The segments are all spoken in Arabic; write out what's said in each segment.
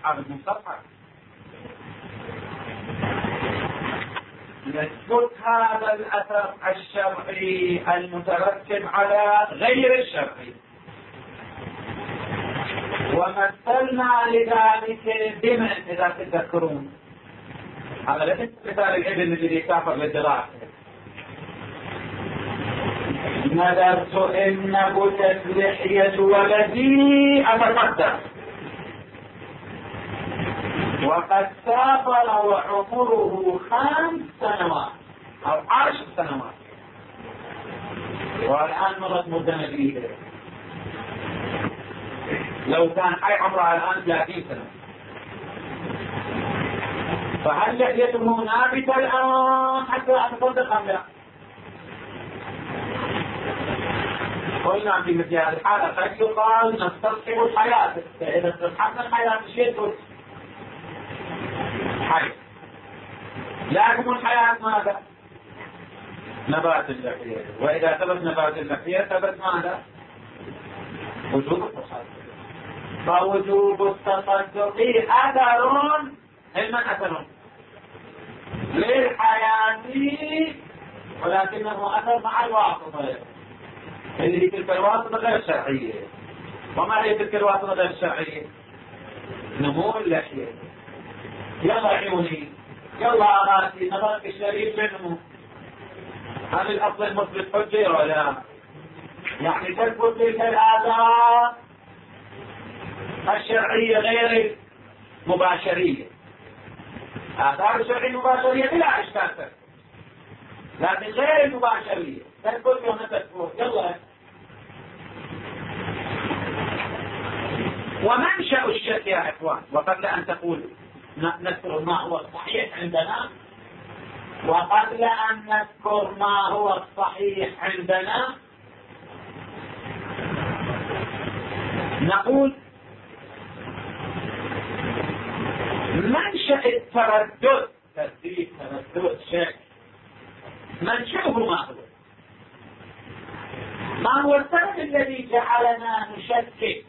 أصحاب المستصحب. يثبت هذا الأثر الشرعي المترتب على غير الشرعي. ومثلنا لذلك بمن إذا تذكرون، هذا ليس مثال الابن الذي سافر للدراسة. نذرت إن نبتت لحية ولدي أتصدق، وقد سافر وعمره 5 سنوات أو 10 سنوات، والآن مرت مدة مديدة. لو كان حي عمره الآن 30 سنة، فهل لحيته نابتة الآن حتى أتصدق أم لا؟ قلنا في مثل هذه الحالة قد يقال نستصحب الحياة، فإذا استصحبنا الحياة شيء حي، لكن الحياة ماذا؟ نبات اللحية، وإذا ثبت نبات اللحية ثبت ماذا؟ وجوب التصدق. فوجوب التصدق أثر علما أثر للحياة، ولكنه أثر مع الواسطة، اللي تلك الواسطة غير شرعية. وما هي تلك الواسطة غير شرعية؟ نمو اللحية. يلا عيوني، يلا راسي، نظرك الشريف منه. هل الأصل المثبت حجة ولا؟ يعني تثبت تلك الآثار الشرعية غير المباشرية. آثار الشرعية المباشرية بلا إشكال، لكن غير المباشرية تثبت وما تثبت. يلا. ومنشأ الشك يا إخوان، وقبل أن تقول نذكر ما هو الصحيح عندنا، وقبل أن نذكر ما هو الصحيح عندنا نقول منشأ التردد، ترديد، تردد، شك، منشأه ما هو السبب الذي جعلنا نشكك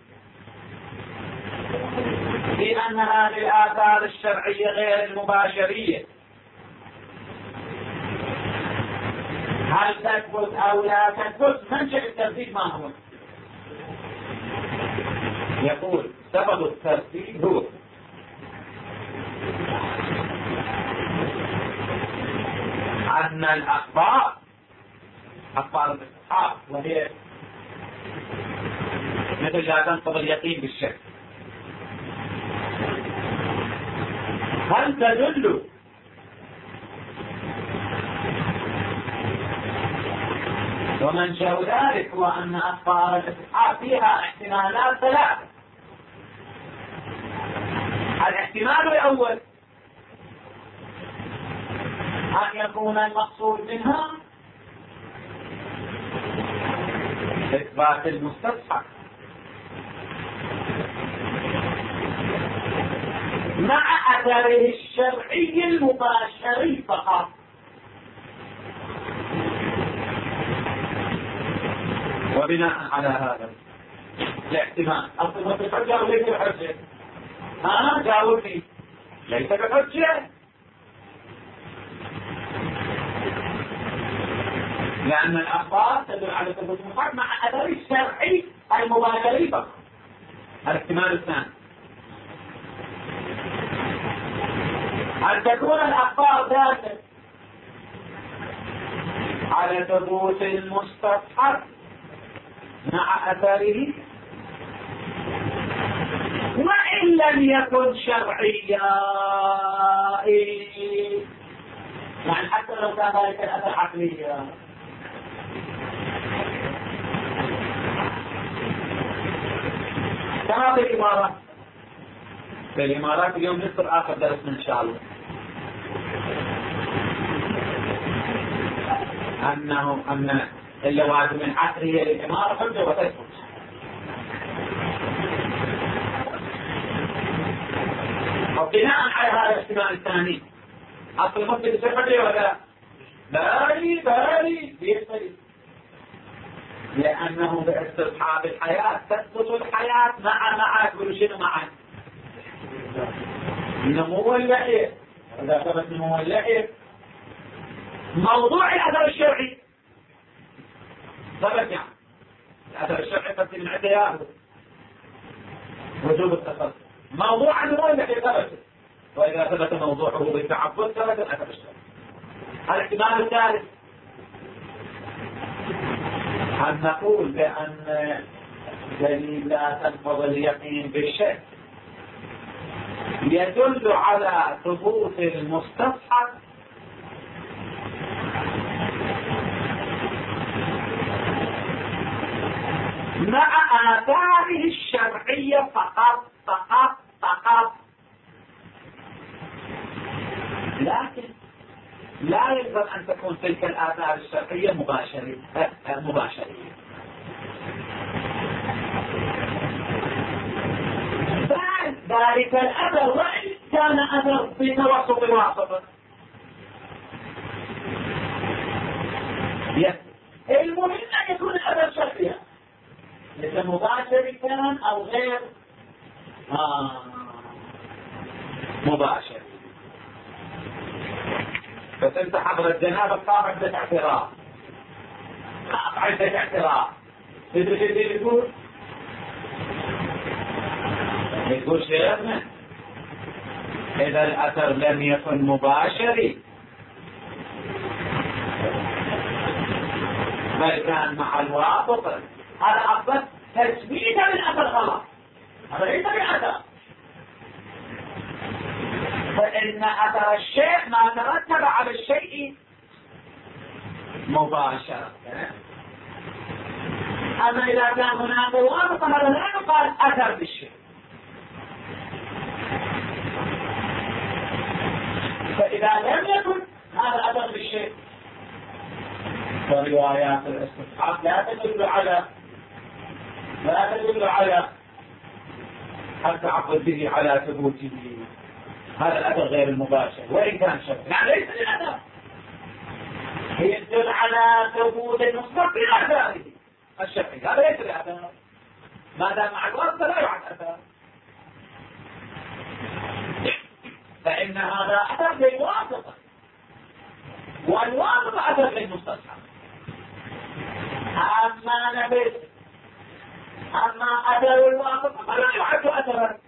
في أن هذه الآثار الشرعية غير المباشرية هل تثبت أو لا تثبت؟ منشأ الترديد ما هو؟ يقول سبب الترديد هو أن الأخبار، أخبار الإصحاب، وهي مثل لا تنقض اليقين بالشك، هل تدل ومنشأ ذلك هو أن أخبار الإصحاب فيها احتمالات 3. الاحتمال الأول أن يكون المقصود منها إثبات المستصحب مع أثره الشرعي المباشر فقط. وبناء على هذا الاحتمال أصلا بحجة أو ليس بحجة؟ جاوبني، ليس بحجة، لأن الأخبار تدل على ثبوت المصحف مع أثر الشرعي المباشر فقط. الاحتمال الثاني أن تكون الأخبار دالة على ثبوت المستصحب مع أثره وإن لم يكن شرعيا، يعني حتى لو كان ذلك الأثر عقليا. كما في الإمارات، في الإمارات اليوم نذكر آخر درسنا إن شاء الله أن اللوازم العقلية للإمارة حجة وتثبت. وبناء على هذا الاحتمال الثاني أصل المسجد الشرعي ولا باري بيختلف، لأنه باستصحاب الحياة تثبت الحياة مع كل شيء معا. نمو اللحية. إذا ثبت نمو اللحية موضوع الأثر الشرعي ثبت، يعني الأثر الشرعي ثبت من عدة ياخذ وجوب التصرف. موضوع نمو اللحية ثبت، وإذا ثبت موضوعه بالتعبد ثبت الأثر الشرعي. الاحتمال الثالث أن نقول بأن دليل لا تنقض اليقين بالشك يدل على ثبوت المستصحب مع آثاره الشرعية فقط. لكن لا يلزم أن تكون تلك الآثار الشرعية مباشرة. بعد ذلك الأثر وإن كان أثر بتوسط الواسطة المهم أن يكون الأثر شرعيا، ليس مباشر كان أو غير مباشر. بس انت حضر الجنابة قام عدة اعتراف، تدري شيء يقول شيخنا إذا الأثر لم يكن مباشري بل كان مع الواسطة، هذا أفضل تثبيت للأثر غلط، هذا ليس بالأثر. فإن أثر الشيء ما ترتب على الشيء مباشرة. أما إذا كان هناك واسطة هذا لا يقال أثر بالشيء. فإذا لم يكن هذا أثر بالشيء فروايات الاستصحاب لا تدل على التعبد به على ثبوته. هذا الأثر غير المباشر وإن كان شرعي، يعني ليس الأثر، هي تدل على ثبوت المصدر بآثاره الشرعي، هذا ليس الأثر. ما دام مع الواسطة لا يعد أثر، فإن هذا أثر للواسطة والواسطة أثر للمستصحب. أما أثر الواسطة فلا يعد أثرا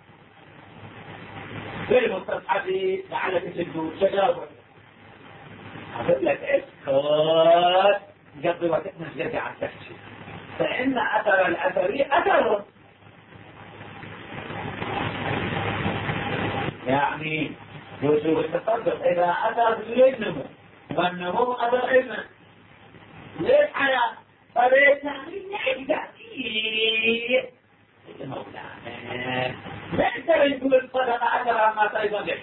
للمستصحب. لعلك تجدوا تجاوب أقول لك اسكت قبل وقتنا نرجع على التفسير. فإن أثر الأثري أثر، يعني وجوب التصدق إذا أثر للنمو والنمو أثر إذن ليش حياة فليس يعني تأثير مولانا ليس يقول الصدقة أثر ما تيضا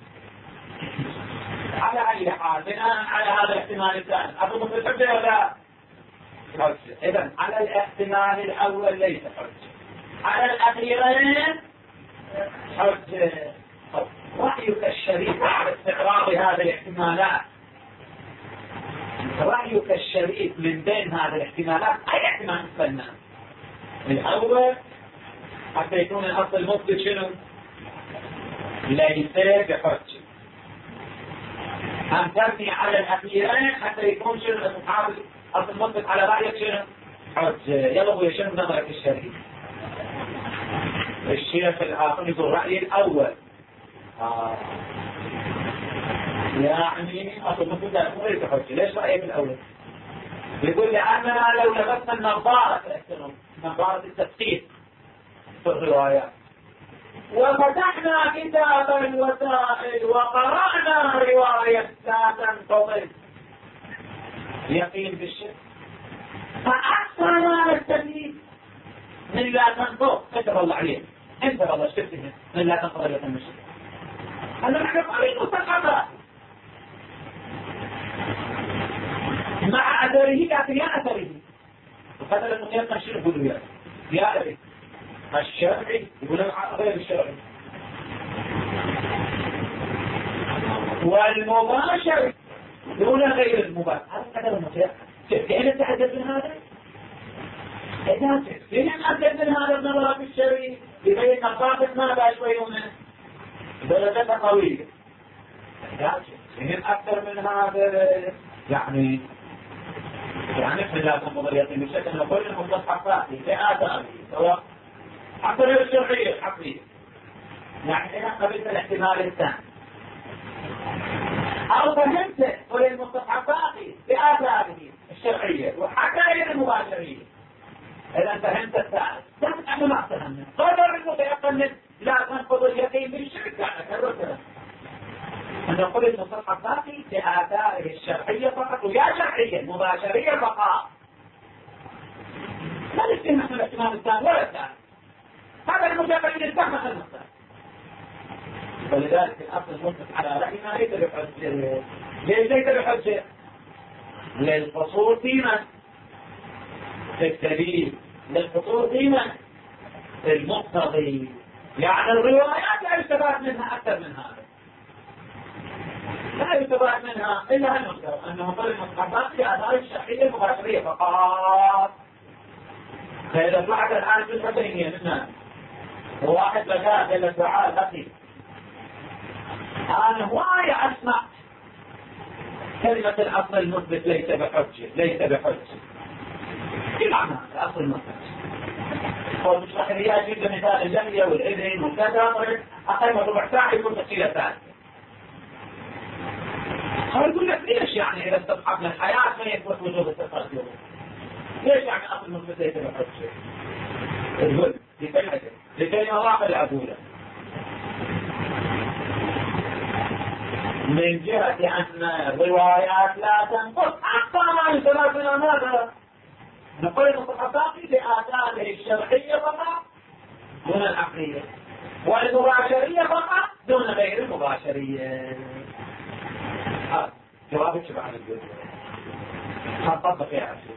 على أي حال بناء على هذا الاحتمال الثاني أظن في الحجة ولا حجة. إذن على الاحتمال الأول ليس حجة، على الأخيرين حجة. رأيك الشريف على استقرار هذه الاحتمالات، رأيك الشريف من بين هذه الاحتمالات أي احتمال نستنى؟ الأول حتى يكون الأصل المثبت شنو؟ ليس بحجة. أن تبني على الأخيرين حتى يكون شنو الأصل المثبت على رأيك شنو؟ حجة. يلا أبويا شنو نظرك الشريف؟ الشيخ الآخر يقول رأيي الأول يعني أصل المثبت لا يكون ليس حجة. ليش رأيك الأول؟ يقول لأننا لو لبسنا النظارة نظارة التفسير في الروايات وفتحنا كتاب الوسائل وقرأنا رواية لا تنقضي يقين بالشك فأكثر ما نستفيد من لا تنقض كتب الله عليه انت والله شفته من لا تنقضي يقين بالشك. هذا نحن قريب مستقبل مع أثره لكن يا أثره وقدر المقياس نشير يقول يا أثره الشرعي يقول غير الشرعي والمباشر دون غير المباشر. هذا قدر المقياس. تفكين تحدث من هذا؟ إذا تفكين أحدث من هذا النظرات الشرعي يبين الضابط ماذا شويونه درجة قوية فهم أكثر من هذا يعني احنا لا تنظر يقين بشكل نقول المصطلحات في آثاره سواء حتى غير الشرعية الحقيقية يعني إذا قبلت الاحتمال الثاني أو فهمت قل المصطلحات بآثاره الشرعية وحتى غير المباشرية إذا فهمت الثالث تفهم ما فهمنا قدر المتيقن لا تنقض اليقين بالشرك يعني كالرسل أن نقول المصطلحات بآثاره الشرعية فقط ويا شرعية مباشرية فقط لا نستهم نحن الاحتمال الثاني ولا الثاني هذا المتيقن يستهم المصطلح ولذلك الأصل المنطق على رأينا ليس بحجة ليس بحجة للقصور فيما في الدليل للقصور فيما في المقتضي يعني الروايات لا يستفاد منها أكثر من هذا لا يستفاد منها إلا المذكر أنه قل المصطلحات في آثار الشرعية المباشرية فقط فإذا طلعت الآن في الحسينية منها وواحد لقاء إلى سعال أخي أنا هواية أسمع كلمة الأصل المثبت ليس بحجة ليس بحجة كل معنى الأصل المثبت هو مش راح يجيب مثال اللحية والإذن والكذا أقل من ربع ساعة يكون تفصيلة ثانية هو يقول لك ليش يعني إذا استصحبنا الحياة ما يثبت وجود التفاصيل ليش يعني الأصل المثبت ليس بحجة الهد لكي نراقب الأدولة من جهة أن الروايات لا تنقص حتى ما يثبت من ماذا نقول المصطلحات بآثاره الشرعية فقط دون العقلية والمباشرية فقط دون غير المباشرية جوابك شبه عن الجزء هنطبق يا عزيز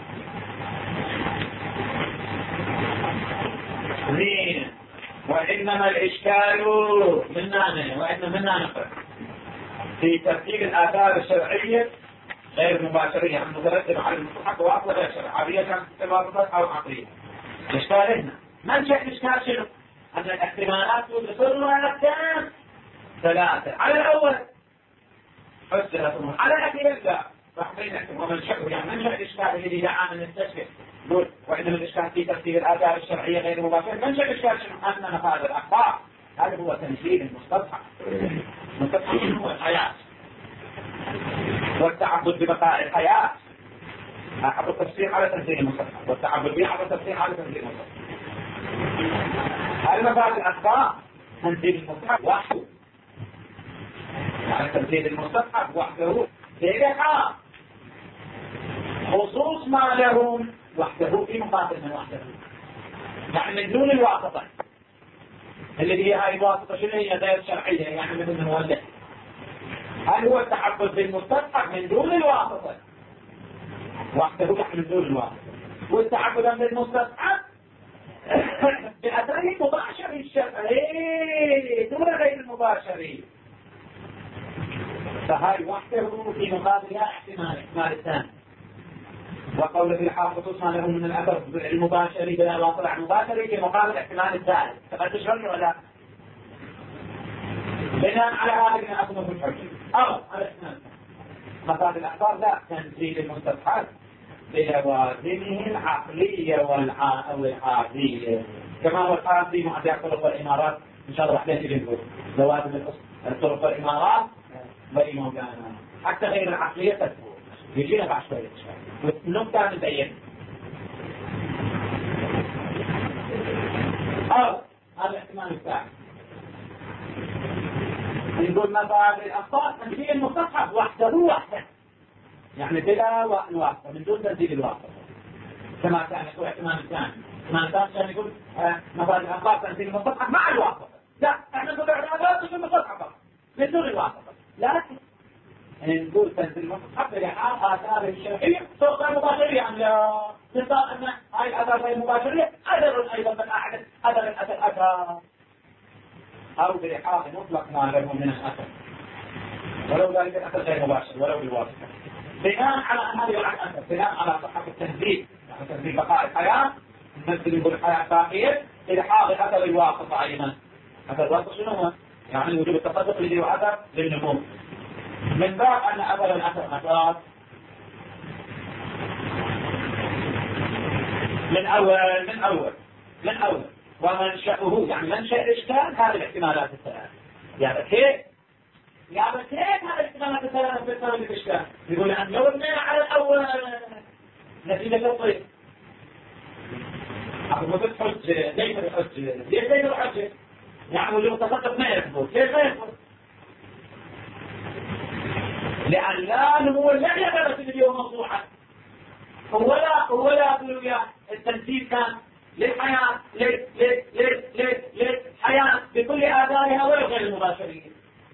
زين وإنما الإشكال وإنما نقرأ في ترتيب الآثار الشرعية غير المباشرية عن مترتب على المصطلحات وأصل غير شرعية كانت تبادلات أو عقلية الإشكال هنا منشأ الإشكال شنو؟ أن الاحتمالات تصير على الثاني ثلاثة على الأول حجة على الأخير لا فحبين احتمال منشأ يعني منشأ الإشكال الذي دعانا نستشكل نقول وإنما الإشكال في ترتيب الآثار الشرعية غير المباشرة منشأ الإشكال شنو؟ أن نفاذ الأخبار هذا هو تنزيل المستصحب المستصحب هو الحياة والتعبد ببقاء الحياة أحب التفسير على تنزيل المستصحب والتعبد به على التفسير على تنزيل المستصحب هل مفاد الأخبار تنزيل المستصحب وحده يعني تنزيل المستصحب وحده بإلحاق خصوص ما له وحده في مقابل من وحده يعني من دون الواسطة الذي هي هاي الواسطة شنو هي غير شرعية يعني مثل من ولد هل هو التعبد بالمستصحب من دون الواسطة وحده يعني من دون الواسطة والتعبد بالمستصحب بأثره مباشر الشرعي دون غير المباشر فهاي وحده في مقابلها احتمال الثاني وقول في الحال خصوص ما له من الأثر المباشر بلا واسطة عن مباشر في مقابل احتمال الثالث فقد تشرع ولا بناء على هذا من أصنف الحجة أو على احتمال مفاد الأخبار لا تنزيل المستصحب بلوازمه العقلية والعادية كما هو القائم في معدل الطرق والإمارات إن شاء الله وحدين تجي نقول لوازم الطرق والإمارات بني مولانا حتى غير العقلية تثبت يجينا بعد شوية والنقطة نبين أو هذا الاحتمال الثاني نقول مفاد الأخبار تنزيل المستصحب وحده يعني بلا واسطة من دون تنزيل الواسطة كما كان يقول احتمال الثاني احتمال الثاني كان يقول مفاد الأخبار تنزيل المستصحب مع الواسطة لا احنا نقول لا تنزيل المستصحب من دون الواسطة لكن نقول تنزيل المستصحب لحال آثار الشرعية سواء مباشرية أم لا نصار أن هاي الآثار غير مباشرية أثر أيضا من أثر الأثر أو بلحاظ مطلق ما له من الأثر ولو ذلك الأثر غير مباشر ولو بالواسطة بناء على أن هذه الأثر بناء على صحة التنزيل يعني تنزيل بقاء الحياة مثل نقول الحياة باقية إلحاق أثر الواسطة أيضا. أثر الواسطة شنو هو؟ يعني وجود التصدق الذي هو أثر للنمو. من باب أن أثر الأثر أثار من أول ومنشأه، يعني منشأ الإشكال هذه الاحتمالات الثلاث. يعني كيف هذه الاحتمالات الثلاث بسبب الإشكال؟ يقول أن لو بنينا على الأول نتيجة الطيب أقول حجة ليس بحجة. ليش ليس بحجة؟ يعني اللي متصدق ما يثبت. ليش ما يثبت؟ لأن لا نمو لم يثبت اليوم موضوعا، ولا أقول التنسيب كان للحياة للحياة بكل آثارها وغير المباشرين.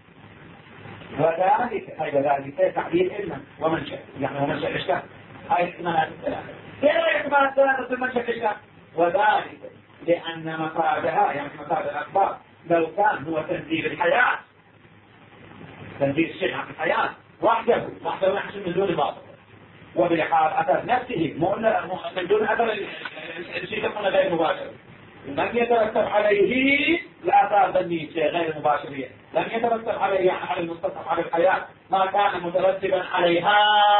وذلك تعبير علما ومنشأ، يعني ومنشأ الإشكال. هاي الاحتمالات الثلاثة. كيف الاحتمالات الثلاثة في المنشأ الإشكال؟ وذلك لأن مفادها، يعني مفاد الأخبار، لو كان هو تنزيل الحياة، تنزيل الشيء عن الحياة وحده يحصل من دون باطل، وبالحال أثر نفسه من دون أثر الشيء يكون غير مباشر، لم يترتب عليه الآثار ذنبية غير مباشرة، لم يترتب عليه يعني على المستصحب على الحياة ما كان مترتبا عليها،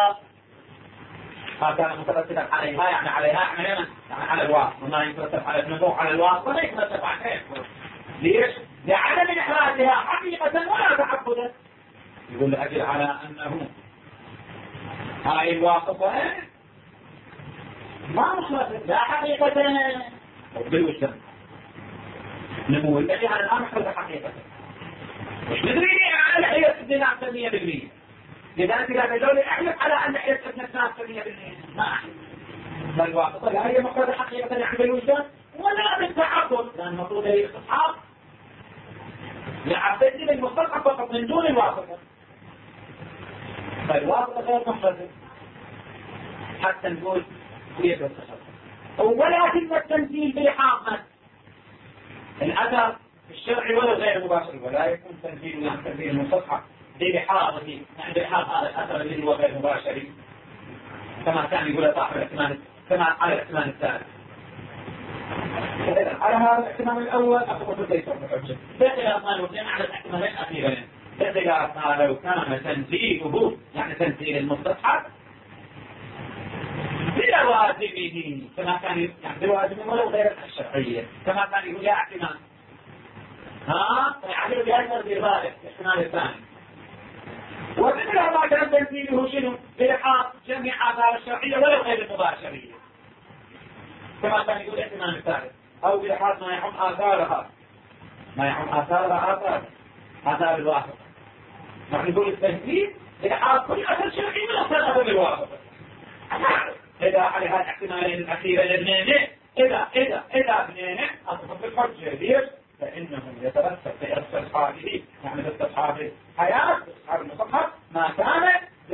يعني على الواسطة، ما يترتب على النمو على الواسطة لا يترتب عليه. ليش؟ لعدم إحراجها حقيقة ولا تعبدا. يقول لأجل على أنه هاي الواسطة ما مخلصة لا حقيقة بالوجدان نمو الذي على الآن مخلصة حقيقة مش ندري على حيث الدينار 100%. لذلك لا تجول أحلف على أن حيث ابن الناس 100% ما أحلف. فالواسطة لا هي مخلصة حقيقة يعني بالوجدان ولا بالتعبد، لأن المفروض هي استصحاب لعبدتي بالمستصحب فقط من دون الواسطة. فالواسطة غير مخلصة حتى نقول كيف التصرف. ولكن التنزيل بحاقة الأثر الشرعي ولا غير مباشر، ولا يكون تنزيل يعني تنزيل المستصحب بحاقته، يعني بحاق هذا الأثر الذي هو غير مباشر، كما كان يقول صاحب الاحتمال، كما على الاحتمال الثالث. على هذا الاحتمال الأول أقول ليس بحجة. فإذا ما نبني على الاحتمالين الأخيرين، فإذا لو كان تنزيله يعني تنزيل المستصحب بلوازمه كما كان يعني بلوازمه ولو غير الشرعية، كما كان يقول يا احتمال فيعمل بهذا ذلك الاحتمال الثاني. ومثل ما كان تنزيله شنو؟ بلحاق جميع آثار الشرعية ولو غير المباشرية، كما كان يقول الاحتمال الثالث، أو بلحاق ما يحم آثارها، آثار الواسطة. نحن نقول التنزيل بلحاق كل أثر شرعي من أثر الواسطة. إذا على هذا الاحتمالين الأخيرين الاثنين إذا بنينه أصبح الحجة. ليش؟ فإنهم يترتب في استصحابه، يعني استصحاب الحياة، استصحاب المستصحب ما كان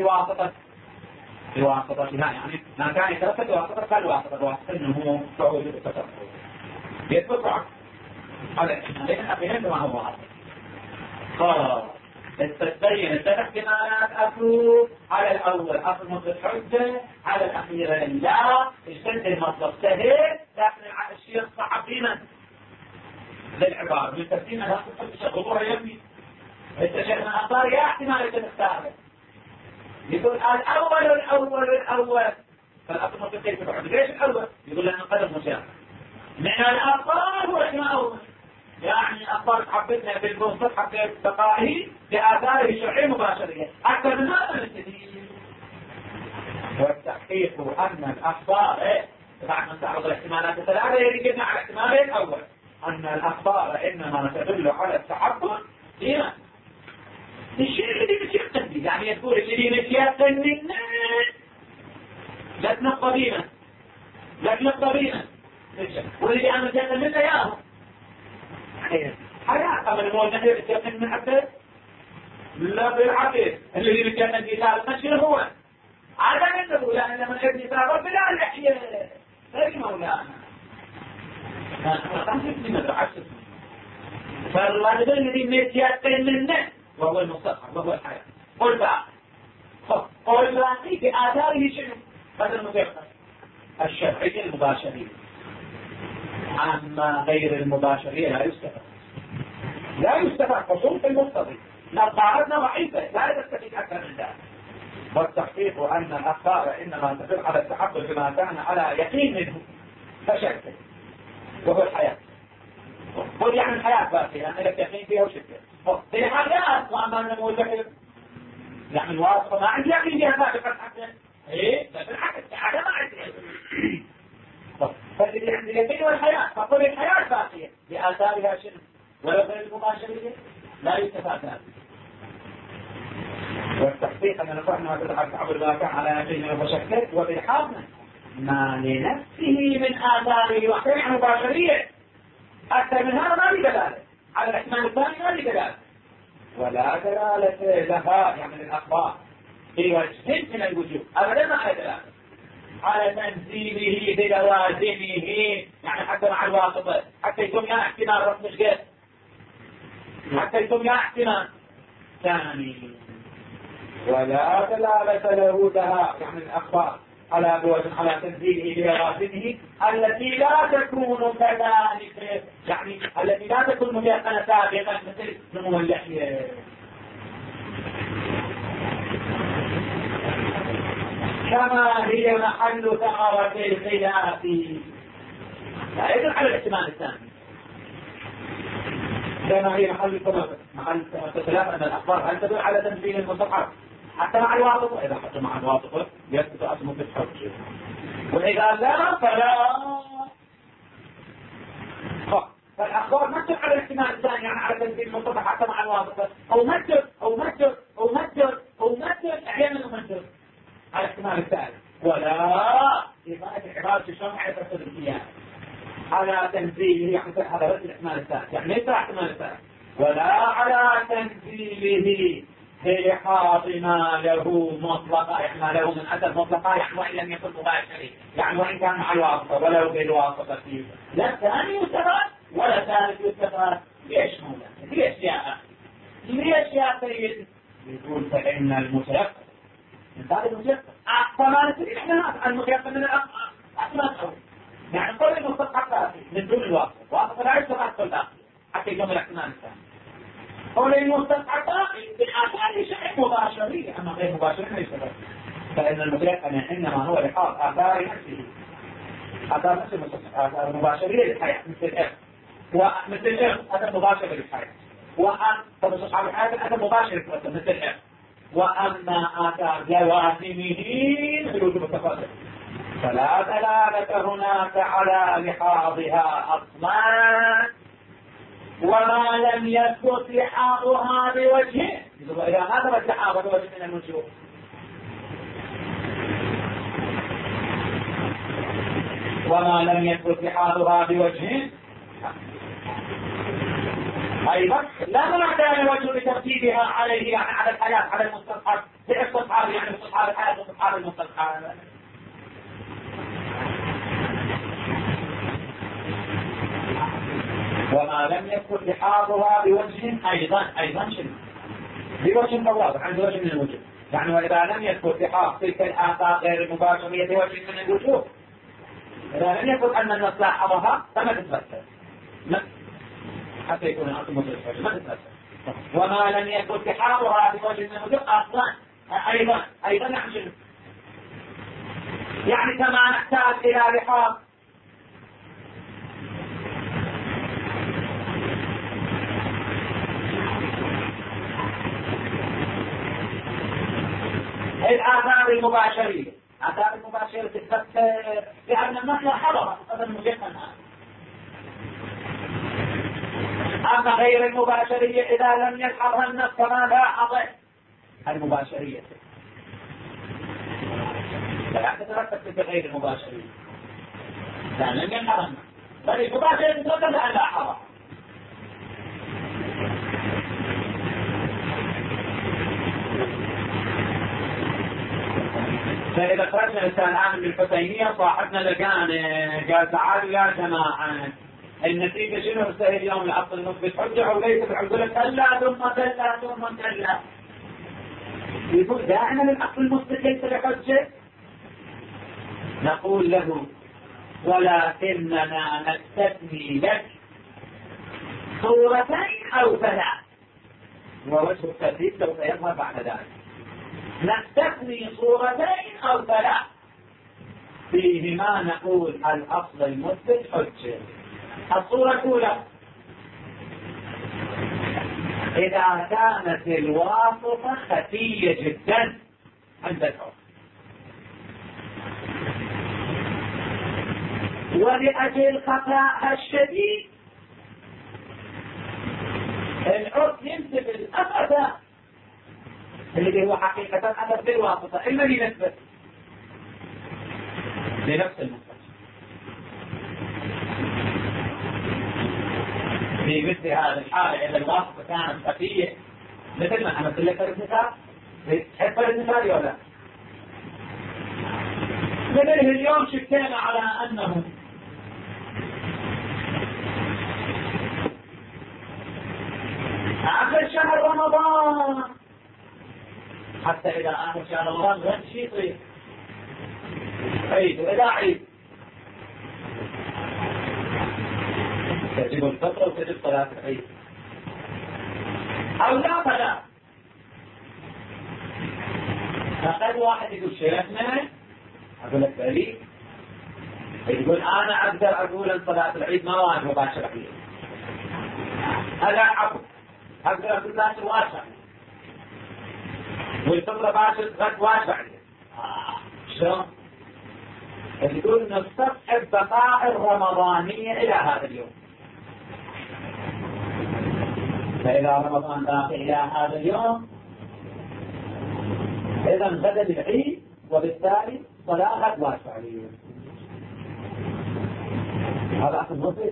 بواسطتها، يعني ما كان يترتب بواسطة الواسطة النمو فوجد التصرف يتبقى على الاحتمالين الأخيرين كما هو هذا. تتبين الثلاث احتمالات أفروض على الأول أصل مطلق حجة، على الأخيرين لا الشد المطلق سهل، لكن الشيء صعب فينا للعبارة من ترتيب هذا الغضوره يبني التشهد من أخطار يا احتمال تختاره يقول الأول فالأصل مطلق كيف يفعل ليش الأول؟ يقول لأنه قدر مشاهد من الأخطار وإحنا أول، يعني الأخبار حبتنا بالمنصف حتى بقائه بآثاره الشرعية مباشرة أكثر من هذا الكثير. والتحقيق أن الأخبار بعد ما تعرض الاحتمالات الثلاثة يجب على الاحتمال الأول أن الأخبار إنما تدل على التحقق هنا الشيء الذي يتيقن، يعني يقول الذي يتيقن للناس لا تنقى بينا والذي أنا يتيقن لنا ياهم حياة أما المول نحن يتيقن من عبده لا بالعكس، الذي يتيقن في ثالث مشكلة هو عدم النبو، لأن لما ابن ثالث بلا اللحية غير مولانا فالله الذي يتيقن للناس وهو المستقبل وهو الحياة. قل باقي بآثاره شنو؟ هذا المتيقن الشرعي المباشرين أما غير المباشرية لا يستفاد خصوص المقتضي. لو قاعدنا ضعيفة لا تستفيد أكثر من ذلك. والتحقيق أن الأخبار إنما تدل على التحقق بما كان على يقين منه فشكل، وهو الحياة. قل يعني الحياة باقية لأن لك يقين فيها وشكل. في حاجات وأما النمو البحر يعني الواصفة ما عندي يقين فيها سابقا حتى إيه بس الحاجة حاجة ما عندي فالذي عند اليقين والحياة. فقل الحياة باقية بآثارها شنو ولو غير المباشرية لا يستفاد هذا. والتحقيق أن نقول أنه تدل على التعبد بما كان على يقين وشكل وبالحاضر ما لنفسه من آثاره وحياة مباشرية أكثر من هذا ما لي دلالة على الاحتمال الثاني ما لي دلالة ولا دلالة لها يعني الأخبار في وجه من الوجوه أبدا ما لها دلالة على تنزيله بلوازمه يعني حتى مع الواسطة حتى يكون يا احتمال رسم الجهد حتى يكون يا احتمال ثاني ولا دلالة له لها يعني الأخبار على بوجه على تنزيله بلوازمه التي لا تكون كذلك يعني التي لا تكون مبيقنة سابقا مثل نمو اللحية كما هي محل ثمرة الخلاف لا يدل على الاحتمال الثاني كما هي محل ثمرة الخلاف أن الأخبار هل تدل على تنزيل المصحف حتى مع الواسطة إذا حتى مع الواسطة يثبت أسمه في الحج وإذا لا فلا فالأخبار ما تدل على الاحتمال الثاني يعني على تنزيل المصحف حتى مع الواسطة أو مجد أحيانا مجد على الاحتمال الثالث ولا إضافة عبارة الشمع يفسد الإياه على تنزيله يعني هذا بس الاحتمال الثالث يعني ليس الاحتمال الثالث ولا على تنزيله بلحاظ ما له مطلقة يعني ما له من أثر مطلقة يعني وإن لم يكن مباشري يعني وإن كان مع الواسطة ولو بالواسطة فيه لا ثاني يستفاد ولا ثالث يستفاد ليش مولا ليش يا سيد يقول فإن المتيقن من باب المتيقن أحسن المتيقن من الأحسن يعني كل المستقبل من دون الواسطة واسطة لا يستفاد كل داخل حتى يجمع الاحتمال الثاني قول المستقبل بالآثار شيء مباشري أما غير مباشري ما يستفاد فإن المتيقن إنما هو لحاظ آثار نفسه آثار نفسه آثار مباشرية للحياة مثل الإرث ومثل الإرث أثر مباشر للحياة وأن فبصحاب الحياة أثر مباشر مثل الإرث وأما آثار لوازمه بالوجوب التفاضل فلا دلالة هناك على لحاظها أصلا وما لم يثبت لحاظها بوجه إذا ما ثبت لحاظها بوجه من الوجوه وما لم يثبت لحاظها بوجه أيضا لا معنى وجه لترتيبها عليه يعني على الحياة على المستصحب باستصحاب يعني استصحاب الحياة واستصحاب المستصحب وما لم يكن لحاظها بوجه أيضا شنو بوجه واضح عند وجه من الوجوه يعني وإذا لم يكن لحاظ تلك الآثار غير المباشرية بوجه من الوجوه إذا لم يكن أن النص لاحظها فما تتمثل حتى يكون الأصل متوسط ما تتمثل وما لم يكن لحاظها بوجه من الوجوه أصلا أيضا نحن شنو يعني كما نحتاج إلى لحاظ الآثار المباشرية آثار المباشرة تثبت لأن النص لاحظها هذا المجمل أما غير المباشرية إذا لم يلحظها النص كما لاحظ المباشرية لا تترتب في غير المباشرية لا لم يلحظها النص بل المباشرة تترتب أن لاحظها فإذا خرجنا الإنسان الآن بالحسينية صاحبنا لقانا قال تعالوا يا جماعة النتيجة شنو مستهل اليوم الأصل المثبت حجة وليس بالعقول كلا ثم كلا يقول دائما الأصل المثبت ليس بحجة نقول له ولكننا نستثني لك صورتين أو ثلاث، ووجه التثبيت سوف يظهر بعد ذلك. نستثني صورتين أو ثلاث فيهما نقول الأصل المثبت حجة. الصورة الأولى: إذا كانت الواسطة خفية جدا عند العرف، ولأجل خفاءها الشديد العرف ينسب الأثر الذي هو حقيقة أثر بالواسطة الذي نسبت لنفس المخرج. في مثل هذه الحالة إذا الواسطة كانت خفية، مثل ما أنا قلت لك المثال، تحب المثال ولا لا؟ مثل اليوم شكينا على أنه آخر شهر رمضان، حتى إذا آخر شهر رمضان غير شيء يصير عيد، وإذا عيد تجب الفطر وتجب صلاة العيد أو لا فلا. فقد واحد يقول شيخنا، أقول لك بريء، يقول أنا أقدر أقول أن صلاة العيد ما واجب مباشرة عليه، هذا عفو، أقدر أقول باشر واسع والفطرة باشر غد واسع عليه. شلون؟ يقول نستصحب بقاء الرمضانية إلى هذا اليوم، فإذا رمضان باقي إلى هذا اليوم إذا غدا العيد، وبالتالي صلاة غد واسع عليه. هذا أصل مفيد.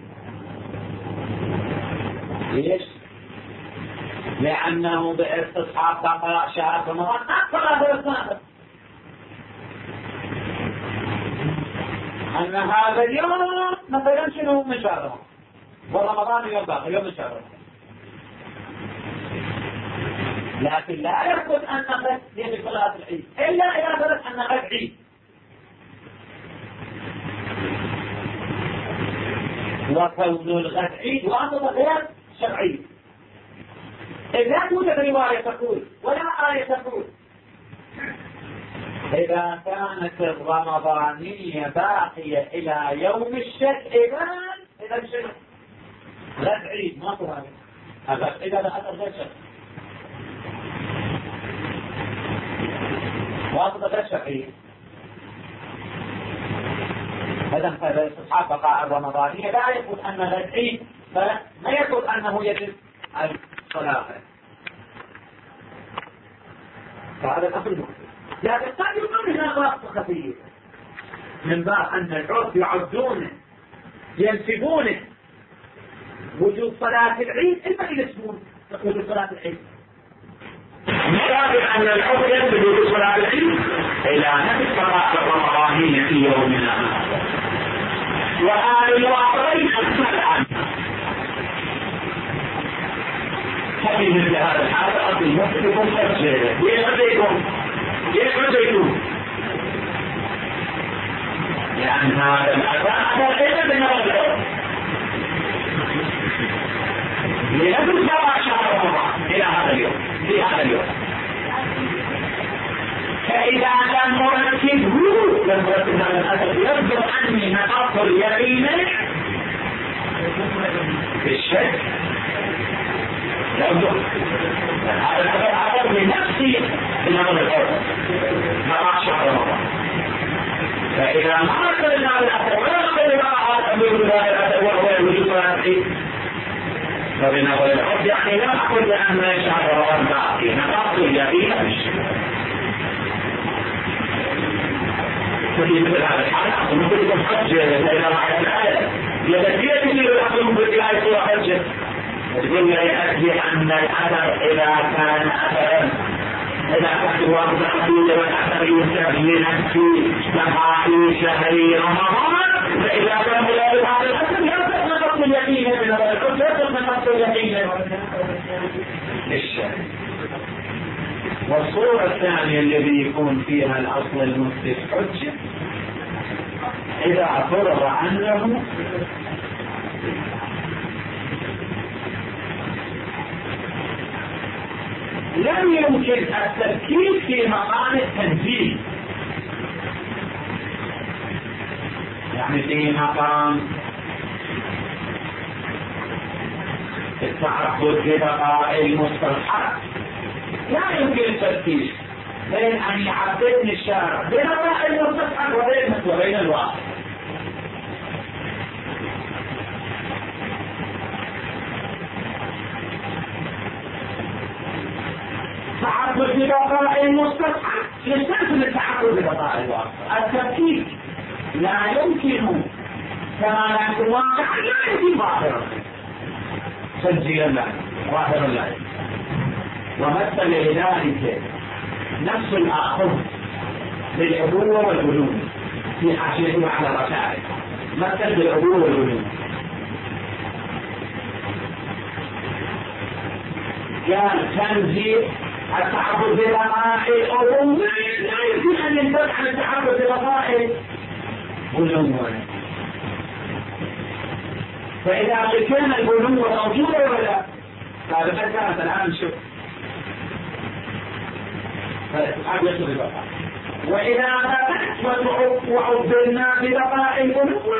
ليش؟ لأنه باستصحاب بقاء شهر رمضان أكثر هذا الصلاة، أن هذا اليوم مثلا شنو من شهر رمضان، ورمضان يوم باقي يوم من شهر رمضان، لكن لا يثبت أن غد يجب صلاة العيد إلا إذا ثبت أن غد عيد. وكون الغد عيد واسطة غير شرعي. إذ لا توجد رواية تقول ولا آية تقول إذا كانت الرمضانية باقية إلى يوم الشك إذا شنو؟ غد عيد ما هو هذا إذا لا أثر غير شك، واسطة غير شرعية. هذا استصحاب بقاء الرمضانية لا يقول أن غد عيد، فما يقول أنه يجب الصلاة. فهذا الأصل المختلف. لكن قد يكون هناك واسطة خفية من باب أن العرف يعدونه ينسبونه وجود صلاة العيد إما ينسبون وجود صلاة العيد، مقابل أن العرف ينسب وجود صلاة العيد إلى نفس صلاة الرمضانية في يومنا هذا، وهذه الواقعين أكثر عنها. ففي مثل هذا الحال أصل المختلف مفجر يحجيكم لأن هذا الأساس إذا بنظر العرف لنفس شهر رمضان إلى هذا اليوم في هذا اليوم. فإذا لم نرتبه هذا الأساس يبدو أني نقص اليقين في الشك، يبدو هذا الأساس عبر لنفسي بنظر العرف مع شهر رمضان. فإذا ما قلنا هذا الأساس ولا قلنا هذا الأساس وهو وجود صلاة العيد، فبنظر العرف يعني لا أقول بأن شهر رمضان باقي، نقص اليقين في الشك. ففي مثل هذا الحال ممكن يكون حجة إلى رعاية الآية، لذلك كثير الأصل ممكن في هذه الصورة حجة تقول لي أكد أن الأثر إذا كان أثرا إذا كانت الواسطة خفيفة والأثر ينسب لنفسه بقاء شهر رمضان، فإذا كان بلاد هذا الأثر يصدق نقص اليقين من هذا الحكم، يصدق نقص اليقين للشهر. والصورة الثانية الذي يكون فيها الأصل المثبت حجة إذا فرض عنه لم يمكن التفكير في مقام التنزيل، يعني في مقام التعبد ببقاء المستلحق لا يمكن التفكير بين أن يعبدني الشارع ببقاء المستلحق وبين الواقع. التعبد ببقاء المستلحق يستلزم التعبد ببقاء الواقع. التفكير لا يمكن كما لا يمكن واقعا، لا يمكن ظاهرا تنزيلا له ظاهرا له. ومثل لذلك نفس الآخر بالعبوة والبلوغ في حاشيته على الرسائل، مثل بالعبوة والبلوغ. كان تنزيل التعبد ببقاء الأمور لا يمكن أن ينتج عن التعبد ببقاء البلوغ. فإذا كان البلوغ موجودا ولا هذا ما كانت الآن شوف فالإسحاق يصل البقاء. وإذا فتحت وعبدنا ببقاء البلوغ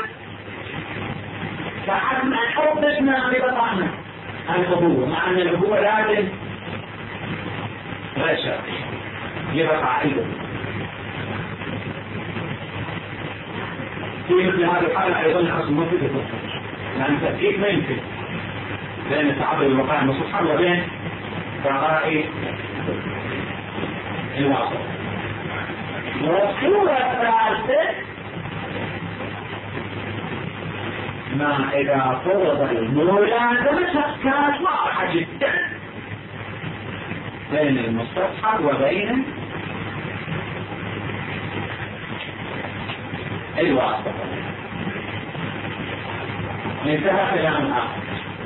فحتما عبدنا ببقائنا الأبوة، مع أن الأبوة لازم لا شك لبقاء البلوغ. في مثل هذا الحال أيضا الحصل مفيد لأن التفكيك ما يمكن بين التعبد بالبقاء المستصحب وبين بقاء الواقع. والصورة الثالثة ما إذا فرض الملازمة كانت واضحة جدا بين المستصحب وبين الواقع. انتهى كلام آخر،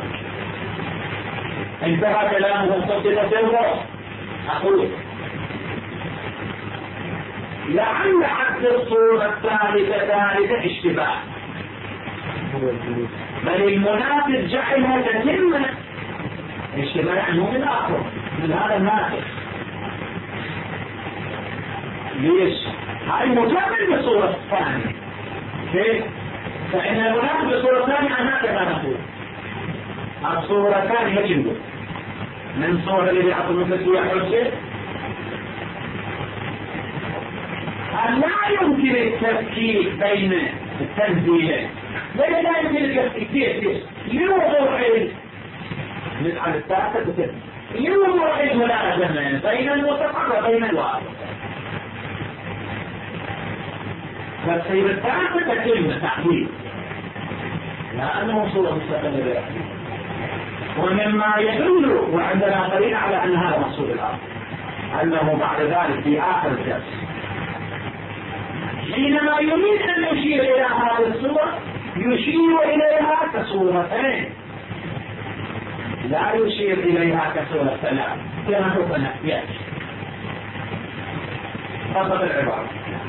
انتهى كلامه مصدقة الروح. أقول لعل حتى الصورة الثالثة اشتباه، بل المنافذ جعلها تتم اشتباه عنه من آخر من هذا الناسخ. ليش؟ هاي مكمل بالصورة الثانية. كيف؟ فإن المنافذ بالصورة الثانية هكذا نقول الصورة الثانية يجب من صورة اللي يعطي مثل حجة أن لا يمكن التفكيك بين التنزيلين. ليس لا يمكن التفكيك لوضوح على الثالثة لوضوح الملازمة بين المتفق وبين الواقع. فالصيغة الثالثة كلمة تعبير لأنه صورة مستقلة، ومما يدل وعندنا دليل على أن هذا مقصود الآخر أنه بعد ذلك في آخر الدرس حينما يريد أن يشير إلى هذه الصورة يشير إليها كصورتين، لا يشير إليها كصورة ثلاث كما هو نحياش. فقط العبارة.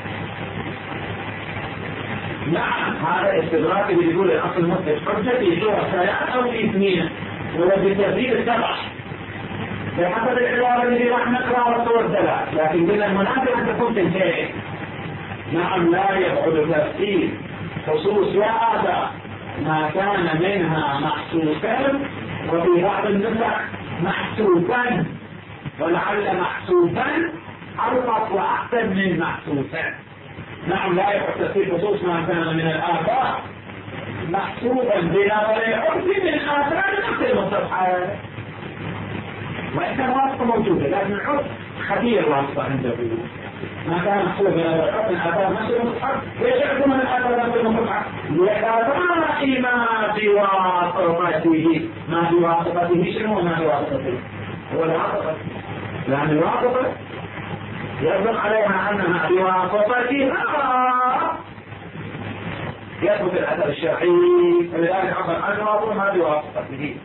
نعم هذا استدراك اللي يقول الأصل مثل حجة في صورة ثلاث أو في اثنين وهو بالترتيب السبع بحسب العبارة اللي راح نقرأ الصور ثلاث، لكن قلنا المناسب أن تكون تنتهي. نعم لا يبعد تفسير خصوص وآداء ما كان منها محسوسا وفي بعض النسخ محسوسا، ولعل محسوسا أرقص وأحسن من محسوسا. نعم لا يبعد تفسير خصوص ما كان من الآثار محسوبا بنظر العرف من آثار نفس المصطلحات، وإن كان واسطة موجودة لكن العرف خطير واسطة عنده ما كان محسوبا بنظر العرف من آثار نفس المصطلحات ويجعلكم من آثار نفس المصطلحات لإعطاء ما بواسطته. ما بواسطته شنو ما بواسطته؟ هو الواسطة، لأن الواسطة يطلق عليها أنها بواسطتها يثبت الأثر الشرعي، فلذلك عبر عنه ما بواسطته.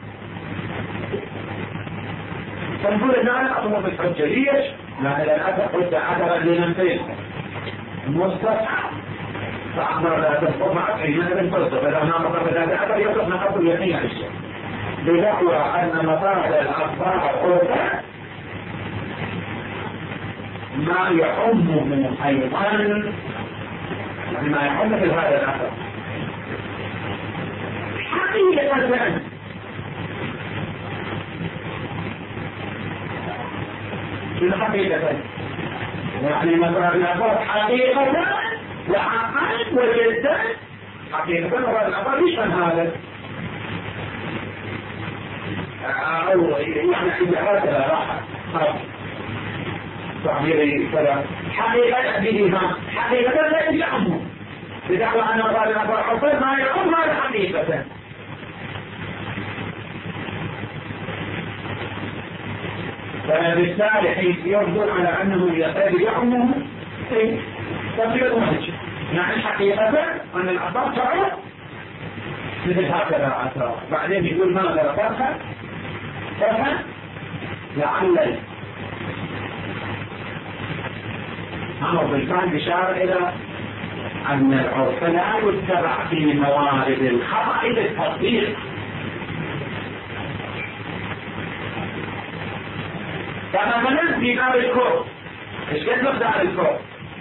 فنقول أن أنا أطلب الحجة ليش؟ لأن الأثر حجة أثرا لمنفين مستصحب فأخبر لا تنقطع حينئذ فرصة، فإذا ناقض فتابعته يصح نقض اليقين عن الشيء بدعوى أن مفاد الأخبار أوفى ما يحمه أيضا، يعني ما يحمه في هذا الأثر حقيقة في الحقيقة، يعني مثلا الأخبار حقيقة وحقا وجدا حقيقة هذا الأخبار يشمل هذا أو يعني هكذا راحة تعبيري كذا حقيقة بهما حقيقة لا يعمه بدعوى أن هذا الأخبار حصل ما يعم هذا حقيقة. فبالتالي حيث يرجع على أنه يعمه تقريبا وجه، يعني حقيقة أن الأخبار تعرف مثل هكذا أثر. بعدين يقول ماذا فرحة لعل أمر بالفعل إشارة إلى أن العرف لا يتبع في موارد الخطأ للتطبيق، فمثلا في دار الكور ايش كتب دار الكور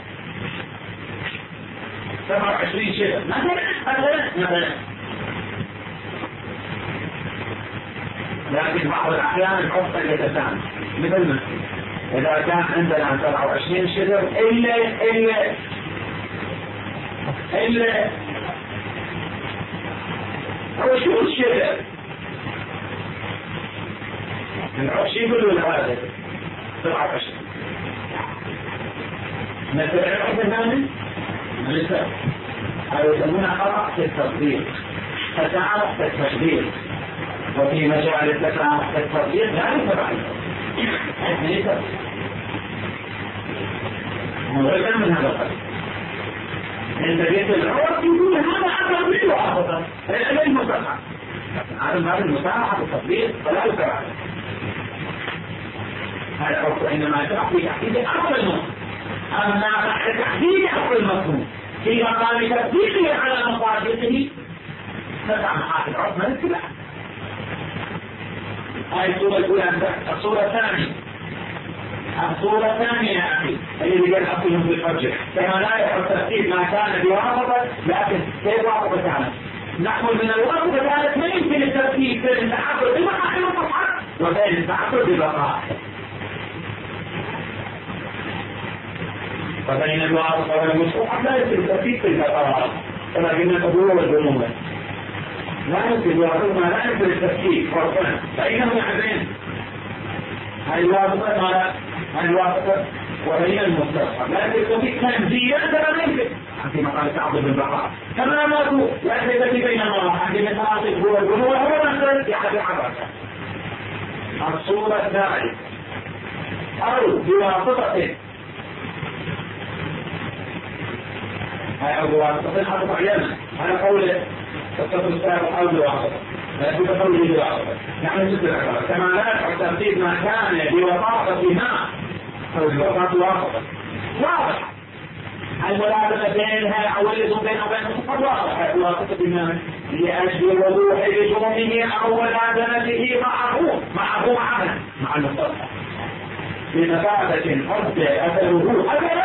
27 شبه مثلا لكن بعض الأحيان الحفظ يتسامح، مثل ما إذا كان عندنا 27 شبه إلا هو شو الشبه العرش يقولوا لهذا 27 مثل العرف الثاني مثل هذا يسمونه خطأ في التطبيق، فتعرف في التطبيق، وفي مجال التفاهم في التطبيق لا يتبع غير من هذا القدر. انت جيت العرف يقول هذا أكبر منه أفضل هذا المساحة، هذا المساحة في التطبيق فلا يتبع هذا العرف، إنما يتبع في تحديد أصل المفهوم. أما بعد تحديد أصل المفهوم في مقام تطبيقه على مصادقه تبع محاكي العرف ما يتبع. هاي الصورة الأولى. الصورة الثانية يا أخي اللي قال أصلهم في الحجة كما لا يحب ترتيب ما كان بواسطة، لكن كيف واسطة كانت نحمل من الواسطة كانت ما يمكن الترتيب بين التعبد بمحاكم الصفحة وبين التعبد بالبقاء، وبين الواسطة والمصفحة لا يمكن الترتيب في البقاء كما قلنا الأبوة والذنوب لا يمكن الواسطة لا يمكن الترتيب فرصنا فإنهم يحبين هاي الواسطة وبين المستصحة، لكن التوفيق كان زيادة لا يمكن في مقام تعبد بالبقاء كما نقول لا التي بين الله عندما تعاطف هو الجنوب هو مثل يحد حركة. الصورة الثالثة أو بواسطة هاي بواسطة حرف عيانا على قوله الصف السابق أو بواسطة لا تتقول بواسطة نحن مثل العبارة كما لا يحب ترتيب ما كان بواسطة ما أو بواسطة واسطة واضح الملابسة بينها عويض بينه وبين الصفر واضح الواسطة بما لأجل وضوح لزومه أو ملازمته معه مع المسطح بمفادة قد أثره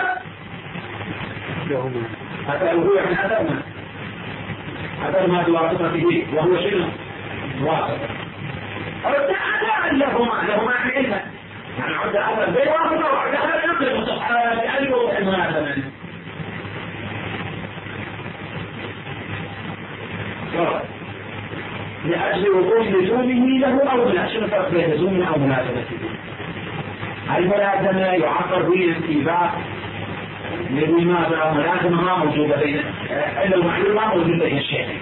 أثره يعني أثر ما تواسطة به وهو شنو؟ واسطة أرد لهما علما يعني عد أثر بين واسطة وعد أثر نقل المصطحات لأجله المناسبة. لأجل وقوع لزومه له أو لا شنو فرق بين لزومه أو مناسبته؟ الملازمة يعبر به الانتباه لماذا الملازمة ما موجودة بين إلا المعلومة موجودة بين الشيئين،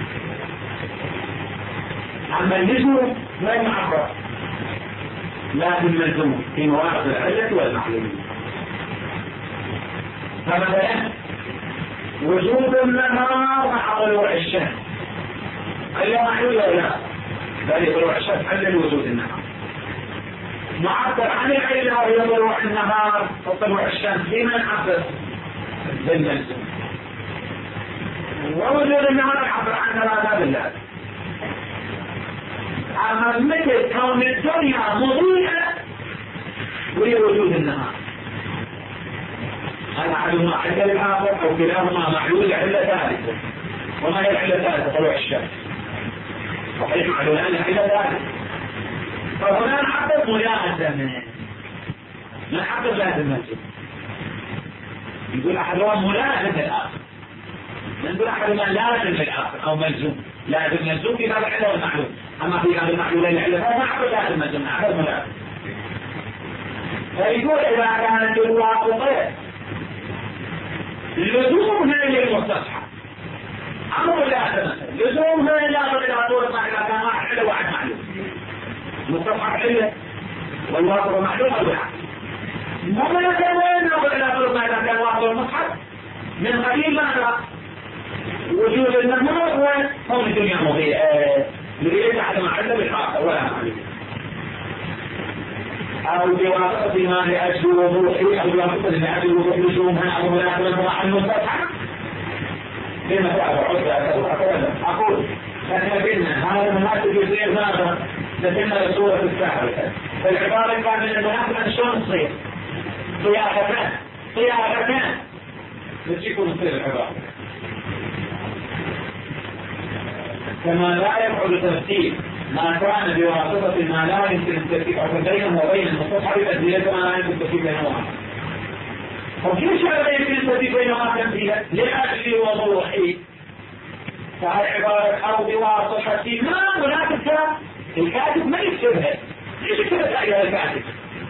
أما اللزوم لا يعبر لازم ملزوم في مواقف العلة والمعلومة. فمثلا وجود النهار مع طلوع الشمس أي معلومة لا بل طلوع الشمس علل وجود النهار معبر عن العلة وهي طلوع النهار وطلوع الشمس لمن عبر بالملزوم. ووجود النهار يعبر عن ثلاثة بالله. أما مثل كون الدنيا مضيئة وهي وجود النهار، هذا أحدهما علة الآخر أو كلاهما معلول لعلة ثالثة. وما هي العلة الثالثة؟ طلوع الشمس. صحيح معلولان لعلة ثالثة. فهنا نحقق ملازمة، نحقق لازم نفسه. يقول أحدهما ملازم للآخر، نقول أحدهما لازم للآخر أو ملزوم. لازم ملزوم في باب العلة والمعلول، أما في باب المعلولين العلة فنحقق لازم ملزوم، نحقق ملازم. فيقول إذا كانت الواقفة لزومها للمستصحب أمر لازم، لزومها لا إلى طول ما إذا كان واحد علة واحد معلوم. مستصحب علة والواقفة معلومة بالعكس. وما كان إلى طول ما إذا كان واحد المصحف من قليل ماذا؟ وجود النهار وكون الدنيا مضيئة ليس على معلة بالآخر ولا معلوم. أو بواسطة ما لأجل وضوحي أو بواسطة لأجل وضوح لزومها أو ملاحظة عن المستصحب. لما أقول فنبينا هذا المناسب يصير ماذا؟ لكن الصورة السابقة فالعبارة كان من المناسب شلون تصير؟ صياغتان بس يكون تصير العبارة كما لا يبعد ترتيب ما كان بواسطة ما لا يمكن الترتيب أو بينه وبين المستصحب أدلة ما لا يمكن الترتيب بينهما. وكيف لا يمكن الترتيب بينهما تمثيلا؟ لأجل وضوحي. فهي عبارة أو بواسطة ما هناك الكاتب ما يكتبها. ليش يكتبها عليها الكاتب؟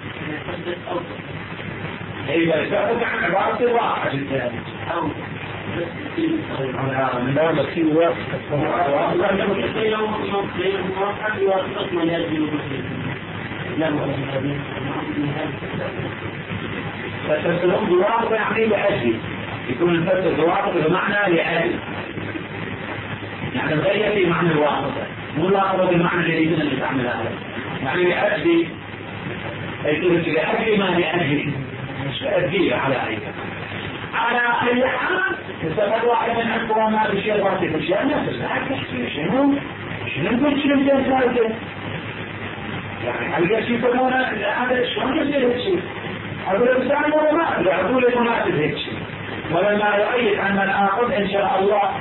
إذا الكاتب عن عبارة واحد جدا أو من دولة في واسطة فتفسرون بواسطة يعني لأجل، يكون الفسر بواسطة بمعنى لأجل، يعني غير في معنى الواسطة، مو الواسطة بالمعنى الذي يمكن أن يستعمل هذا، يعني لأجل يكون لأجل ما لأجل مش أدية على أي حال استفاد واحد من أنكم ما بشيء راسي بشيء نفس شنو نقول شنو بدون ثالثة يعني هل شيء يسمونه هذا شلون يصير هيك شيء؟ أقول الإنسان ما أقول المناسب هيك شيء ولما يؤيد أن الآخر إن شاء الله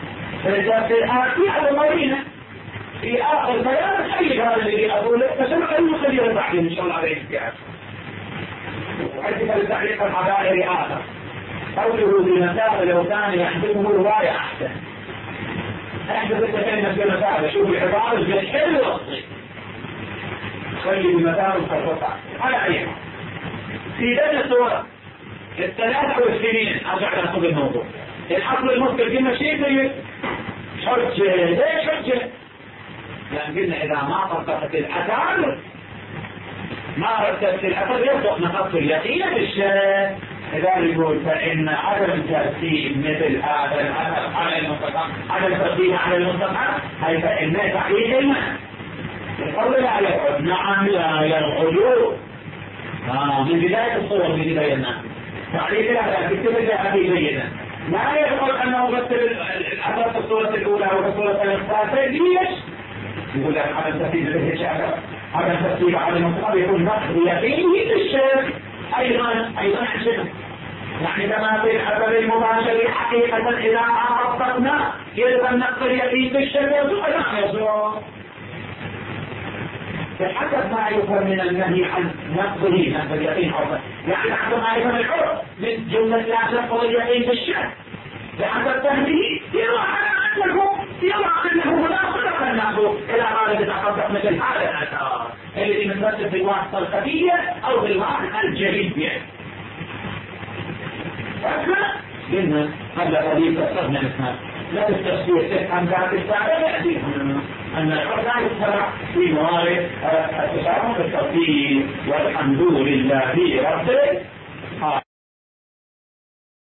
في على مرينا في آخر بيان أيد هذا الذي أقوله فسمع المخير بعدين إن شاء الله عليه الكتاب وحدث التعليق الحضائري آخر قوله بمثابة لو كان يحدثه رواية أحسن. أحدث التكلمة بمثابة شوف العبارة بالحلو والصيف خلي بمثابة فرصة على أي حال. في ذات الصورة الثلاثة والسنين أرجع لأخذ الموضوع الحصل المذكر قلنا شيء زي حجة ليش حجة؟ لأن قلنا إذا ما طبقت الأثار ما رتبت الأثر يصدق نقص اليقين بالشيء. إذا يقول فإن عدم ترتيب مثل هذا الأثر على المستقام عدم ترتيب على المستقام أي فإن تعليق المعنى يقول لا يقعد نعم لا يقعد من بداية الصور من بينا تعليق لا تكتب جاء في بينا لا يقول أنه مثل الأثر في الصورة الأولى وفي الصورة الثالثة ليش؟ يقول لك عدم ترتيب به شعر عدم ترتيب على المستقام يكون نقص يقيني للشيء أيضا حسنا يعني كما في الحسن المباشر حقيقة إذا عرفتنا يلزم نقص اليقين بالشيء وسوء يصور بحسب ما يفهم من النهي عن نقصه نقص اليقين حسن يعني حسب ما يفهم الحر من جملة لا نقص اليقين بالشيء بحسب تهديه يرى أنه لا صدق النقص إلى غالب تحقق مثل هذا الأثار الذي متمثل بالواسطة الخفية أو بالواسطة الجلية. قلنا قبل قليل فسرنا مثلا لا التفسير عن ذات الساعة يأتي أن الحر لا يتبع في موارد التسامح التفسير والحمد لله رب